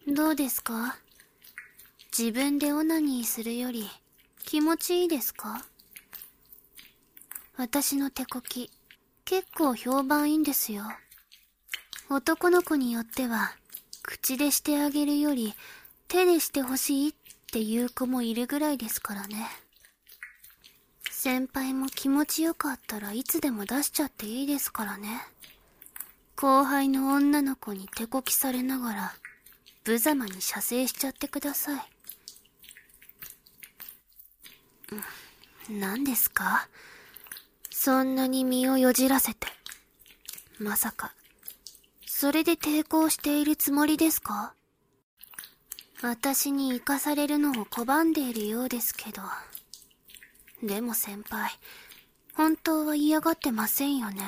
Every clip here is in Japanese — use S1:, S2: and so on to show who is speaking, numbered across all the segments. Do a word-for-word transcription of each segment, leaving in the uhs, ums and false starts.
S1: どうですか？自分でオナニーするより気持ちいいですか？私の手こき、結構評判いいんですよ。男の子によっては、口でしてあげるより手でしてほしいっていう子もいるぐらいですからね。先輩も気持ちよかったらいつでも出しちゃっていいですからね。後輩の女の子に手こきされながら、無様に射精しちゃってください。何ですか？そんなに身をよじらせて。まさか、それで抵抗しているつもりですか？私に生かされるのを拒んでいるようですけど。でも先輩、本当は嫌がってませんよね。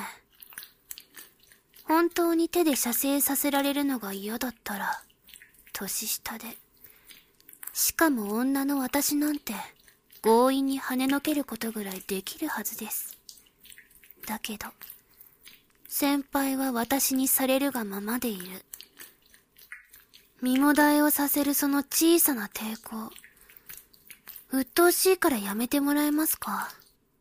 S1: 本当に手で射精させられるのが嫌だったら、年下で。しかも女の私なんて、強引に跳ねのけることぐらいできるはずです。だけど、先輩は私にされるがままでいる。身もだえをさせるその小さな抵抗。鬱陶しいからやめてもらえますか？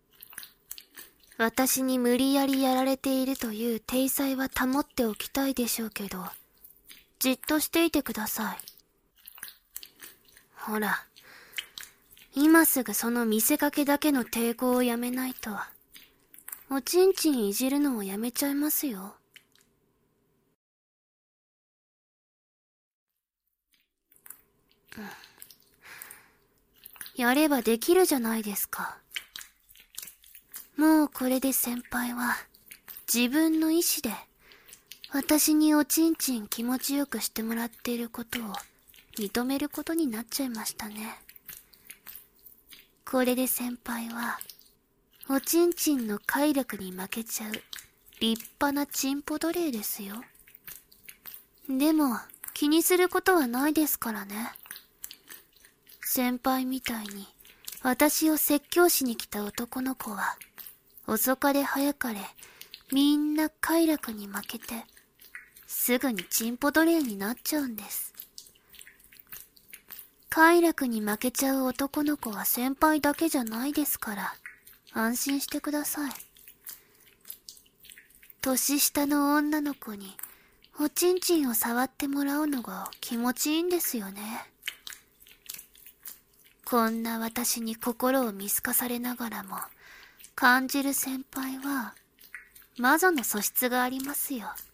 S1: 私に無理やりやられているという体裁は保っておきたいでしょうけど、じっとしていてください。ほら、今すぐその見せかけだけの抵抗をやめないと、おちんちんいじるのをやめちゃいますよ。うん、やればできるじゃないですか。もうこれで先輩は自分の意志で私におちんちん気持ちよくしてもらっていることを認めることになっちゃいましたね。これで先輩はおちんちんの快楽に負けちゃう立派なチンポ奴隷ですよ。でも気にすることはないですからね。先輩みたいに私を説教しに来た男の子は遅かれ早かれみんな快楽に負けてすぐにチンポ奴隷になっちゃうんです。快楽に負けちゃう男の子は先輩だけじゃないですから安心してください。年下の女の子におちんちんを触ってもらうのが気持ちいいんですよね。こんな私に心を見透かされながらも感じる先輩は魔女の素質がありますよ。